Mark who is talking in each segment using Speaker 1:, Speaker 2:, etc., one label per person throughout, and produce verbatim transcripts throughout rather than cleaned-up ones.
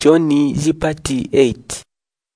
Speaker 1: John zipati eight.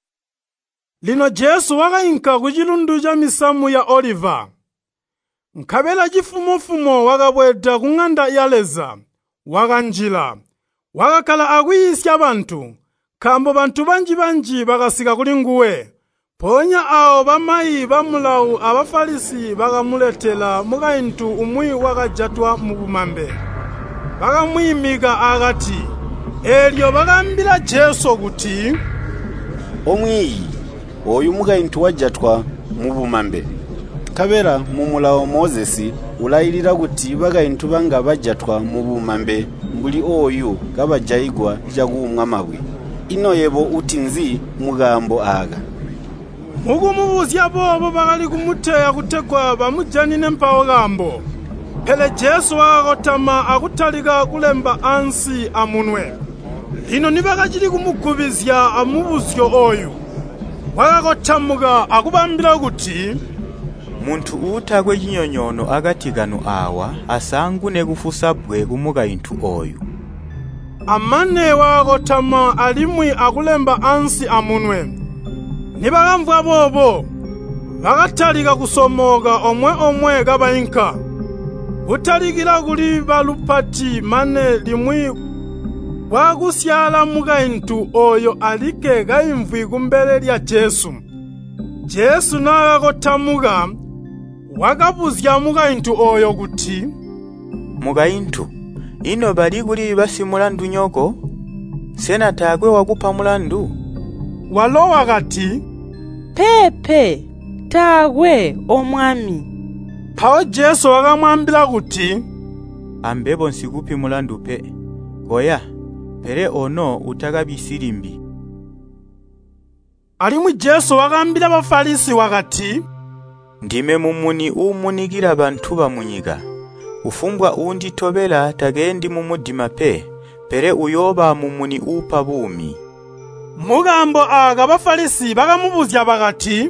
Speaker 2: Lino Jesu wakayinka kuchilundu cha misamu ya Oliva. Nkabela chifumufumo wakabweda kung'anda yaleza, wakanjila, wakakhala akuyisya bantu, kambo bantu banji banji bakasika kuli nguwe. Ponya awo bamayi bamulawu abafarisi bakamuletela mukayintu umwi wakajatwa mubumambe. Bakamuyimika akati, elyo bakambira Jesu kuti,
Speaker 3: omwiyi oyu mukayintu wajatwa mubumambe. Kabera mumulawo Mozesi ulayirira kuti bakayintu banga bajatwa mubumambe mbuli oyu kabajayigwa jakumwa mabwe. Ino yebo utinzi mugambo aga.
Speaker 2: Mukumubuzya bobo bakali kumuteya kutegwa bamujanine mpawo gambo. Pele Jesu wakakotama akutalika kulemba ansi amunwe. Lino nibakachili kumugubizya amubuzyo oyu. Wakakotamuka akubambira kuti,
Speaker 4: muntu utakwe chinyonyono akati gano awa asangune kufusa bwe kumukayintu oyu.
Speaker 2: Amane wakakotama alimwi akulemba ansi amunwe. Nibakamvwa bobo bakatalika kusomoka omwe omwe kabayinka. Utalikira kuli balupati mane limwi wakusyala mukayintu oyo alike kayimvwi kumbele lya Jesu. Jesu nakakotamuka wakabuzya mukayintu oyo kuti,
Speaker 4: mukayintu, ino bali kuli basi mulandu nyoko? Sena takwe wakupa mulandu?
Speaker 2: Walowa kati,
Speaker 5: pepe, takwe omwami.
Speaker 2: Pawo Jesu wakamwambira kuti,
Speaker 4: ambebo nsikupi mulandu pe. Goya, pere ono utakabisirimbi.
Speaker 2: Alimwi Jesu wakambira bafarisi wakati,
Speaker 4: ndime mumuni umunikira bantu bamunyiga. Ufumbwa undi tobela tagendi mumudima pe, pere uyoba mumuni upa bumi.
Speaker 2: Mugambo aga bafarisi bakamubuzya bakati,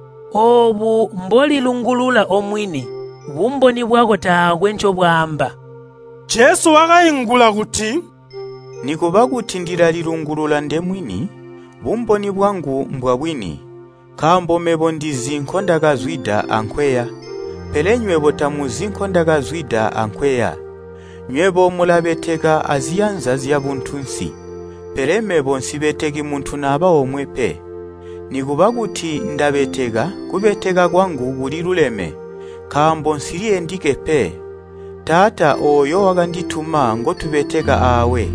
Speaker 6: obu mboli lungulula omwini, bumboni bwako takwe ncho bwamba.
Speaker 2: Jesu wakayingula kuti,
Speaker 4: nikuba kutindira lilungulula ndemwini, bumboni bwangu mbwabwini, kambo mebo ndizinko ndakazwida ankweya, pele nywebo tamuzinko ndakazwida ankweya, nywebo mulabeteka aziyanza zya buntunsi, pele mebo nsibeteki muntu naba omwe pe. Nikuba kuti ndabeteka, kubeteka kwangu kuli luleme, kambo nsiliye ndike pe. Tata oyo wakandituma ngo tubeteka awe.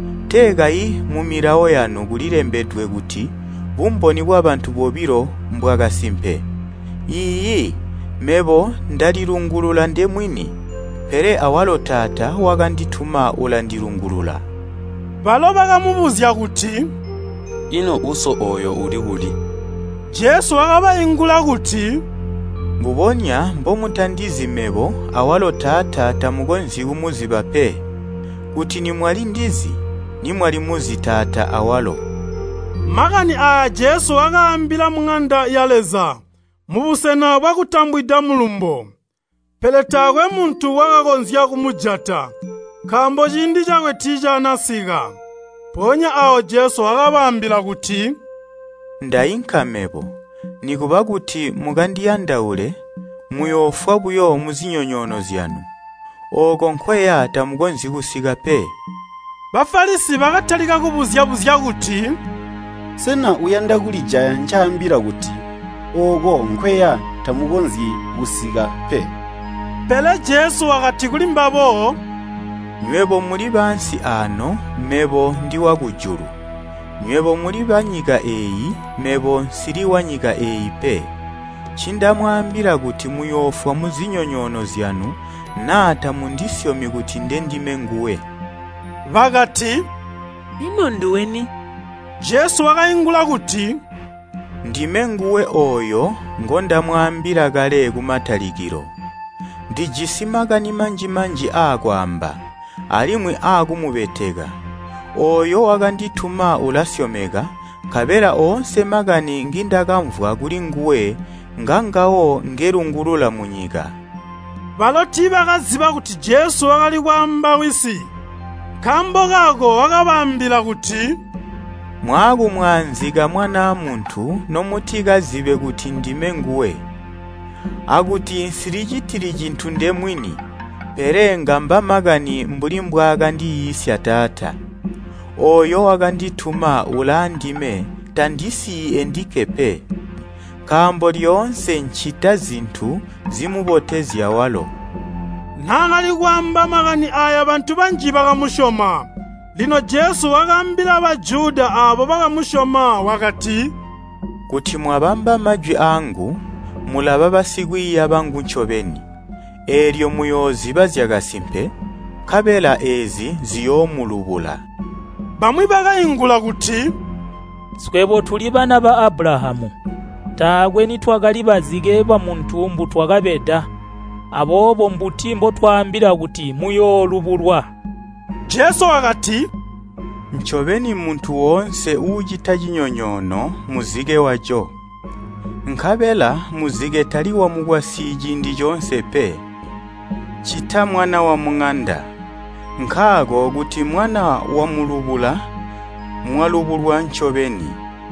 Speaker 4: Tegayi mumirawo yanu kulilembedwe kuti, bumboni bw'abantu bobiro mbwakasimpe. Iyi, mebo ndalilungulula ndemwini, pere awalo tata wakandituma ulandilungulula.
Speaker 2: Balo bakamubuzya kuti,
Speaker 1: ino uso oyo uli uli.
Speaker 2: Jesu wakabayingula kuti,
Speaker 4: ngubonya mbomutandizi mebo awalo tata tamugonzi umuziba pe. Kuti ni mwali ndizi, ni mwali muzi tata awalo.
Speaker 2: Makani a Jesu wakambira mung'anda yaleza, mubusena bwakutambwida mulumbo. Pele takwe muntu wakakonzya kumujata, kambo chindi chakwe tija anasika. Ponya awo Jesu wakabambira kuti,
Speaker 4: ndayinka mebo, nikuba kuti mugandiyandaule, muyofwa buyo muzinyonyono zyanu. Ogo nkweya tamugonzi kusika pe.
Speaker 2: Bafarisi bakatalika kubuzya buzya kuti,
Speaker 3: sena uyanda kulijaya nchambira kuti, ogo nkweya tamugonzi kusika pe.
Speaker 2: Pele Jesu wakati kulimbabo,
Speaker 4: nywebo muli bansi ano, mebo ndi wakujulu. Nywebo muli banyiga eyi, mebo nsiri wanyiga eyi pe. Chindamwambira kuti muyofwa muzinyonyono zyanu, nata mundisyomi kuti ndendime nguwe.
Speaker 2: Bagati,
Speaker 6: ino nduweni.
Speaker 2: Jesu wakayingula kuti,
Speaker 4: ndime nguwe oyo ngondamwambira kale kumatalikiro. Ndijisimagani manji manji akwamba, alimwi akumubeteka. Oyo wakandituma ulasyomeka, kabera onse magani ngindakamvwa kuli nguwe, ngangawo ngerungulula munyiga.
Speaker 2: Baloti bakaziba kuti Jesu wakali kwamba wisi. Kambo kako wakabambira kuti,
Speaker 4: mwagu mwanziga mwana muntu nomutiga zibe guti ndime nguwe. Aguti nsirigitiri gintu nde mwini, perenga mba magani mbuli mbwaga ndiyisya tata. Oyo wagandituma ulandime tandisi endikepe. Kambo lyonse nchita zintu zimubotezya walo.
Speaker 2: Ntangali gwamba magani aya bantu banji bagamushoma. Lino Yesu wagambira abajuda abo bagamushoma wakati
Speaker 4: kuti mwabamba majwi angu mulaba basigwiya bangu nchobeni. Eryo muyozi bazyaga-simpe kabela ezi ziyomulubula.
Speaker 2: Bamwi bagayingula kuti
Speaker 6: swebo tuli bana ba Abrahamu. Tagwe nitwagali bazige ba muntu mbu twagabeda. Abobo mbutimbo twambira kuti muyolubulwa.
Speaker 2: Yesu wakati
Speaker 4: nchobeni muntu wonse ujita jinyonyono muzige wajo. Nkabela muzige tali wa mugwasiji ndi jonse pe. Chita mwana wa munganda. Nkago guti mwana wa mulubula mwalubulwa nchobeni.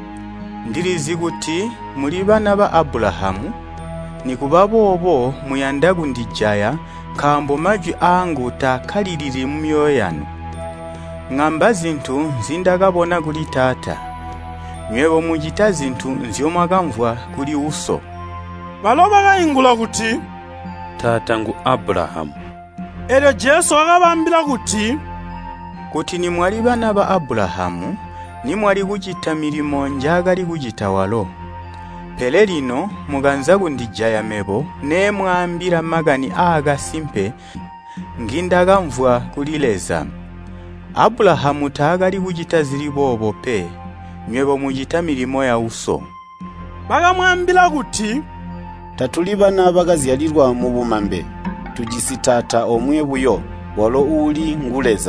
Speaker 4: Ndirizi guti muli bana ba Abrahamu ni kubabo obo muyandagu ndijaya kambo majwi angu takaliriri mumyoyo yanu. Ngamba zintu nzindagabona kuli tata. Nywebo mujita zintu nziomagamvwa kuli uso.
Speaker 2: Baloba gayingula kuti
Speaker 1: tata ngu Abrahamu.
Speaker 2: Eryo Yesu wagabambira kuti
Speaker 4: kuti ni mwali bana ba Abrahamu ni mwali kujita milimo njagali kujita walo. Pele lino muganza kundijaya mebo ne mwambira magani aga simpe ngindagamvwa kulileza. Abrahamu tagali kujita zilibobo pe, nywebo mujita milimo ya uso.
Speaker 2: Bagamwambira kuti
Speaker 3: tatuli bana bagazyalirwa mu bumambe tujisitata omwebuyo walo uli nguleza.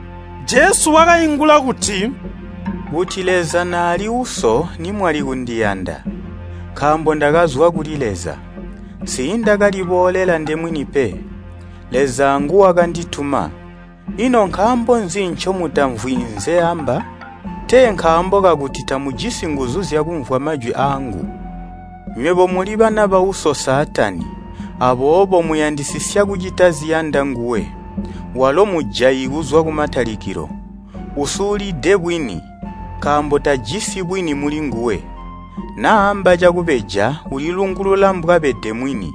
Speaker 2: Yesu wagayingula kuti
Speaker 4: butileza na ali uso ni mwali kundiyanda. Kambo ndagazwa kulileza. Sindagalibolela ndemwini pe. Leza ngu wagandituma. Ino nkambo nzincho mutamvwinze amba. Te nkambo gagutita mujisi nguzuzi ya kumvwa majwi angu. Nywebo muli bana ba uso Satani. Abobo muyandisisya kujitazi yanda nguwe. Walo mujayiguzwa kumatalikiro. Usuli debwini. Kambo tajisi bwini muli nguwe. Na amba jagubeja ulilungulula mbwabede mwini.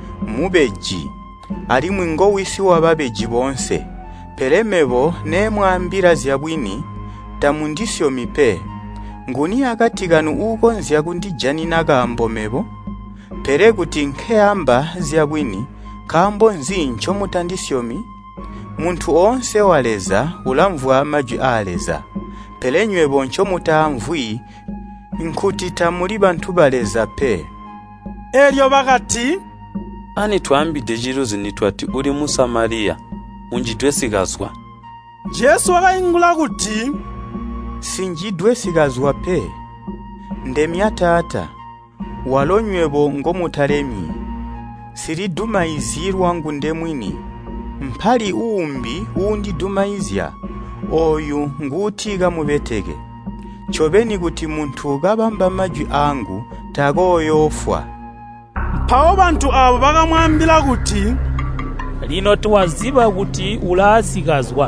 Speaker 4: Mubeji ali mwingo wisi wababeji bonse. Pelemebo ne mwambira zyabwini tamundisyo mipe. Nguni akatiganu uko nzyagundijani nagambo mebo. Pere kuti nke amba zyabwini kambo nzincho mutandisyomi. Muntu onse waleza ulamvwa majwi aleza. Pele nywebo ncho mutamvwi nkuti tamuli bantu baleza pe.
Speaker 2: Eryo bagati
Speaker 1: ani twambide jiruzi nitwati uri mu Samariya unjidwe sigazwa.
Speaker 2: Yesu wagayingula kuti
Speaker 4: sinjidwe sigazwa pe. Ndemya tata walo nywebo ngo mutaremi. Siri dumaizirwa ngu ndemwini. Mpali uumbi undi dumaizya. Oyu ngutiga mubetege. Chobeni kuti muntu gabamba majwi angu tagoyofwa.
Speaker 2: Pawo bantu abo bagamwambira kuti
Speaker 6: lino tuwaziba kuti ulasigazwa.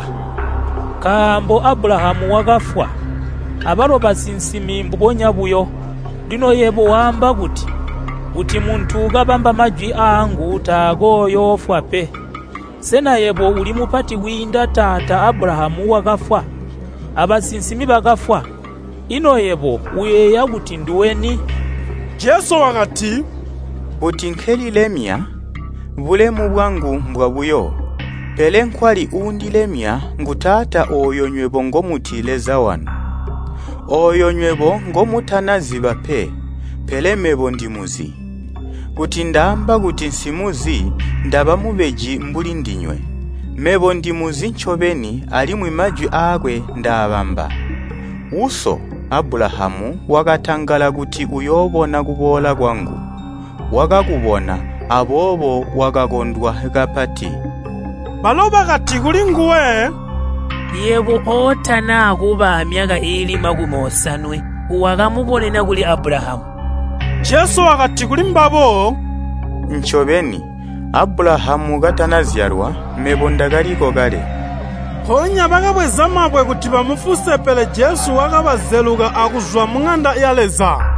Speaker 6: Kambo Abrahamu wagafwa. Abalo basinsimi mbubonya buyo. Lino yebo wamba kuti kuti muntu gabamba majwi angu tagoyofwa pe. Sena yebo uli mupati winda tata Abrahamu wagafwa. Abasinsimi bagafwa. Ino yebo uyeya kuti nduweni.
Speaker 2: Yesu wakati
Speaker 4: kuti nkeli lemya bulemu bwangu mbwabuyo. Pele nkwali undi lemya ngutata oyo nywebo ngo mutileza wanu. Oyo nywebo ngo mutanaziba pe. Pele mebo ndimuzi. Kuti ndamba kuti nsimuzi ndaba mubeji mbuli ndinywe. Mebo ndimuzi nchobeni alimwi majwi agwe ndabamba. Uso Abrahamu wagatangala kuti uyobona kubola kwangu. Wagakubona abobo wagakondwa gapati.
Speaker 2: Baloba kati kuli nguwe
Speaker 7: yebo otana kuba myaka ili makumi osanwe wakamubonena kuli Aburahamu.
Speaker 2: Jesu wakati kuli mbabo,
Speaker 4: Nchobeni, Aburahamu gatanazyalwa mebo ndagaliko kale.
Speaker 2: honya bakabweza mabwe kuti bamufuse pele Jesu wakabazeluka akuzwa mung'anda yaleza.